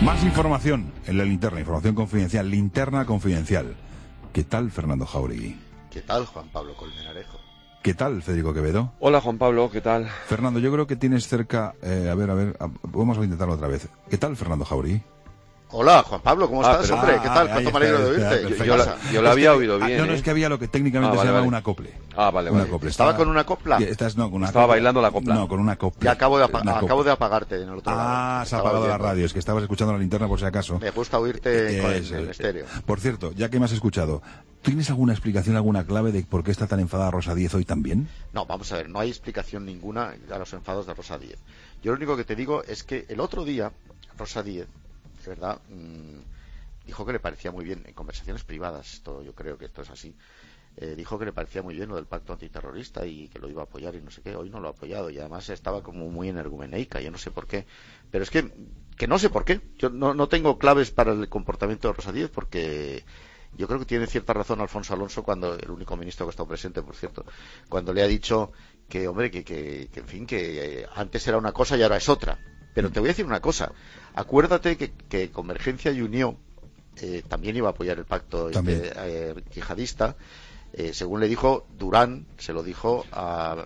Más información en la linterna, información confidencial, linterna confidencial. ¿Qué tal, Fernando Jauregui? ¿Qué tal, Juan Pablo Colmenarejo? ¿Qué tal, Federico Quevedo? Hola, Juan Pablo, ¿qué tal? Fernando, yo creo que tienes cerca... vamos a intentarlo otra vez. ¿Qué tal, Fernando Jauregui? Hola, Juan Pablo, ¿cómo estás, hombre? ¿Qué tal? ¿Cuánto me alegro de oírte? Yo la había oído bien, No, es que había lo que técnicamente se llama un acople. Vale. ¿Estaba con una copla? Estaba bailando la copla. No, con una copla. Ya acabo de apagarte en el otro lado. Se ha apagado la radio, es que estabas escuchando la linterna por si acaso. Me gusta oírte en estéreo. Por cierto, ya que me has escuchado, ¿tienes alguna explicación, alguna clave de por qué está tan enfadada Rosa Díez hoy también? No, vamos a ver, no hay explicación ninguna a los enfados de Rosa Díez. Yo lo único que te digo es que el otro día, Rosa Díez, de verdad, dijo que le parecía muy bien, en conversaciones privadas, yo creo que esto es así, dijo que le parecía muy bien lo del pacto antiterrorista y que lo iba a apoyar y no sé qué. Hoy no lo ha apoyado y además estaba como muy energumενeica, yo no sé por qué, pero es que no sé por qué. Yo no tengo claves para el comportamiento de Rosa Díez, porque yo creo que tiene cierta razón Alfonso Alonso, cuando el único ministro que ha estado presente, por cierto, cuando le ha dicho que, hombre, que en fin, que antes era una cosa y ahora es otra. Pero te voy a decir una cosa, acuérdate que Convergencia y Unión también iba a apoyar el pacto yihadista. Según le dijo Durán, se lo dijo a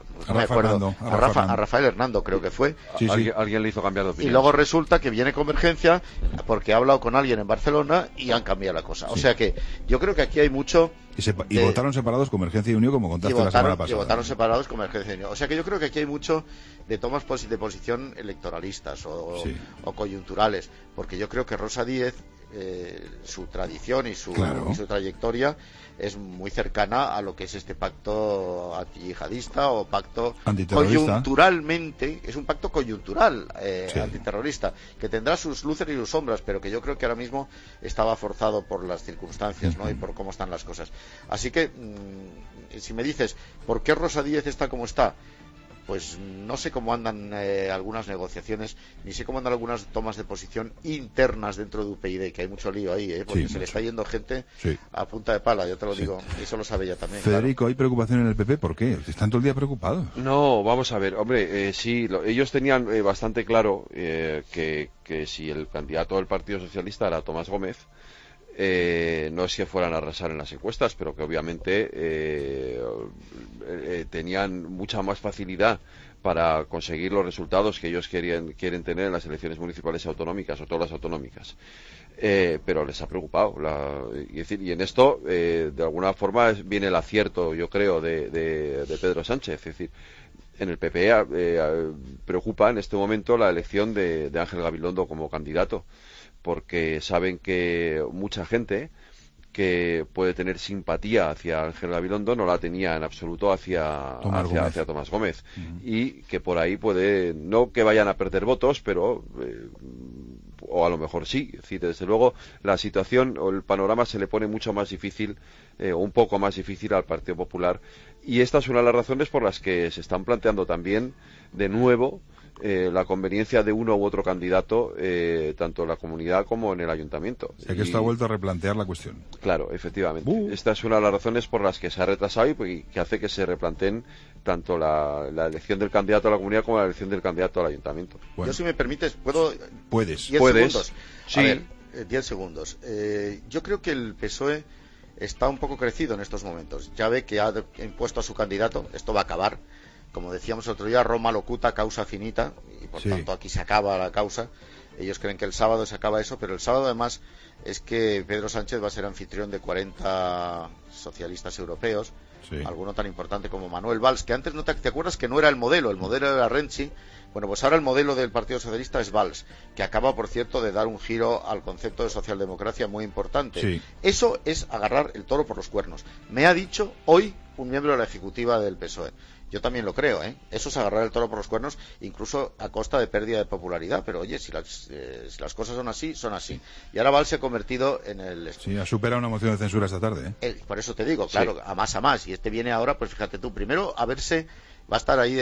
Rafael Hernando, creo que fue. Sí. Alguien le hizo cambiar de opinión. Y luego resulta que viene Convergencia porque ha hablado con alguien en Barcelona y han cambiado la cosa. O sea que yo creo que aquí hay mucho... Y votaron separados Convergencia y Unión, como contaste la semana pasada. Y votaron separados Convergencia y Unión. O sea que yo creo que aquí hay mucho de tomas de posición electoralistas o coyunturales, porque yo creo que Rosa Díez, su tradición y su trayectoria es muy cercana a lo que es este pacto antiyihadista o pacto coyunturalmente, es un pacto coyuntural antiterrorista, que tendrá sus luces y sus sombras, pero que yo creo que ahora mismo estaba forzado por las circunstancias, ¿no? Y por cómo están las cosas. Así que si me dices ¿por qué Rosa Díez está como está? Pues no sé cómo andan algunas negociaciones, ni sé cómo andan algunas tomas de posición internas dentro de UPyD, que hay mucho lío ahí, porque se le está yendo gente a punta de pala, yo te lo digo, y eso lo sabe ella también. Federico, claro. ¿Hay preocupación en el PP? ¿Por qué? ¿Están todo el día preocupados? No, vamos a ver, hombre, ellos tenían bastante claro que si el candidato del Partido Socialista era Tomás Gómez, no es que fueran a arrasar en las encuestas, pero que obviamente tenían mucha más facilidad para conseguir los resultados que ellos quieren tener en las elecciones municipales y autonómicas, o todas las autonómicas. Pero les ha preocupado. Y en esto, de alguna forma, viene el acierto, yo creo, de Pedro Sánchez. Es decir, en el PP preocupa en este momento la elección de Ángel Gabilondo como candidato, porque saben que mucha gente que puede tener simpatía hacia Ángel Gabilondo no la tenía en absoluto hacia Tomás Gómez. Y que por ahí puede, no que vayan a perder votos, pero o a lo mejor sí. Es decir, desde luego la situación o el panorama se le pone mucho más difícil, o un poco más difícil al Partido Popular, y esta es una de las razones por las que se están planteando también de nuevo la conveniencia de uno u otro candidato, tanto en la comunidad como en el ayuntamiento. O sea que esto ha vuelto a replantear la cuestión. Claro, efectivamente. Esta es una de las razones por las que se ha retrasado y que hace que se replanteen tanto la elección del candidato a la comunidad como la elección del candidato al ayuntamiento. Bueno. Yo, si me permites, Puedes. 10 segundos. Sí. A ver, 10 segundos. Yo creo que el PSOE está un poco crecido en estos momentos. Ya ve que ha impuesto a su candidato, esto va a acabar. Como decíamos el otro día, Roma locuta, causa finita, y por tanto aquí se acaba la causa. Ellos creen que el sábado se acaba eso, pero el sábado además es que Pedro Sánchez va a ser anfitrión de 40 socialistas europeos, alguno tan importante como Manuel Valls, que antes ¿te acuerdas que no era el modelo era Renzi? Bueno, pues ahora el modelo del Partido Socialista es Valls, que acaba, por cierto, de dar un giro al concepto de socialdemocracia muy importante. Eso es agarrar el toro por los cuernos. Me ha dicho hoy un miembro de la ejecutiva del PSOE. Yo también lo creo, Eso es agarrar el toro por los cuernos, incluso a costa de pérdida de popularidad. Pero oye, si las cosas son así, son así. Y ahora Valls se ha convertido en el... Sí, ha superado una moción de censura esta tarde, Por eso te digo, claro, a más. Y este viene ahora, pues fíjate tú, primero a verse, va a estar ahí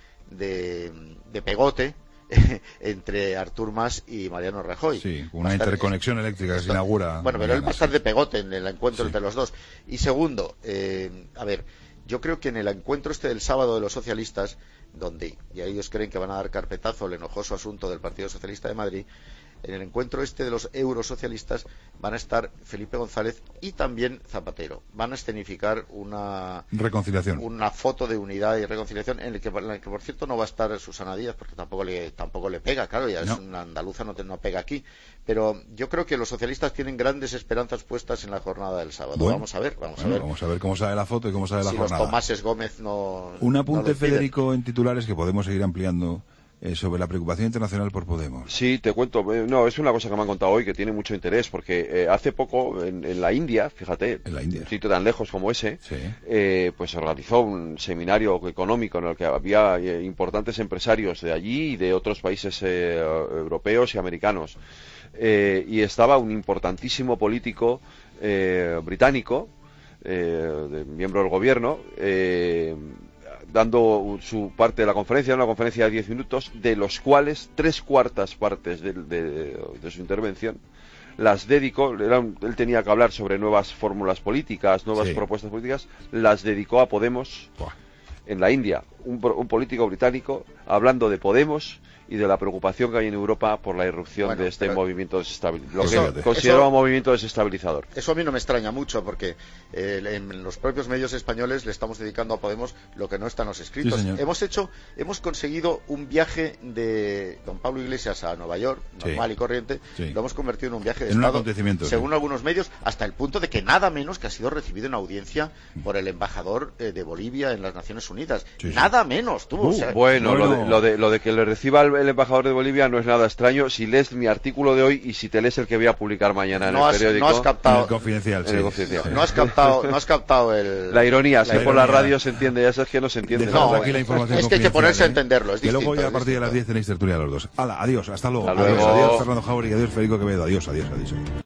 de pegote entre Artur Mas y Mariano Rajoy. Sí, una interconexión eléctrica que se inaugura. Bueno, pero él va a estar de pegote en el encuentro entre los dos. Y segundo, a ver, yo creo que en el encuentro del sábado de los socialistas, donde ya ellos creen que van a dar carpetazo al enojoso asunto del Partido Socialista de Madrid, en el encuentro este de los eurosocialistas van a estar Felipe González y también Zapatero. Van a escenificar una reconciliación, una foto de unidad y reconciliación en la que por cierto no va a estar Susana Díaz, porque tampoco le pega, claro, ya no. Es una andaluza, no pega aquí. Pero yo creo que los socialistas tienen grandes esperanzas puestas en la jornada del sábado. Bueno, vamos a ver. Vamos a ver cómo sale la foto y cómo sale la si jornada. Los Tomases Gómez Un apunte, Federico, en titulares que podemos seguir ampliando sobre la preocupación internacional por Podemos. Sí, te cuento. No, es una cosa que me han contado hoy que tiene mucho interés, porque hace poco en la India, fíjate, en la India, un sitio tan lejos como ese, sí. Pues se organizó un seminario económico en el que había importantes empresarios de allí y de otros países europeos y americanos. Y estaba un importantísimo político británico, miembro del gobierno, dando su parte de la conferencia, una conferencia de 10 minutos, de los cuales 3/4 partes de su intervención las dedicó. Él tenía que hablar sobre nuevas fórmulas políticas, nuevas propuestas políticas, las dedicó a Podemos. En la India, un político británico hablando de Podemos y de la preocupación que hay en Europa por la irrupción de este movimiento desestabilizador, lo que considera un movimiento desestabilizador. Eso a mí no me extraña mucho, porque en los propios medios españoles le estamos dedicando a Podemos lo que no está en los escritos. Sí, hemos conseguido un viaje de don Pablo Iglesias a Nueva York, normal y corriente, lo hemos convertido en un viaje de Estado, según algunos medios, hasta el punto de que nada menos que ha sido recibido en audiencia por el embajador de Bolivia en las Naciones Unidas. Nada menos, tú. Bueno, lo de que le reciba el embajador de Bolivia no es nada extraño si lees mi artículo de hoy y si te lees el que voy a publicar mañana en el periódico. No has captado en el Confidencial. No has captado la ironía. Si por la radio se entiende, ya sabes que no se entiende. No, aquí la información es que hay que ponerse a entenderlo. Que luego ya a partir de las 10 tenéis tertulia los dos. Hala, adiós, hasta luego. Hasta luego. Adiós, Fernando Jauregui, adiós, Federico Quevedo, adiós.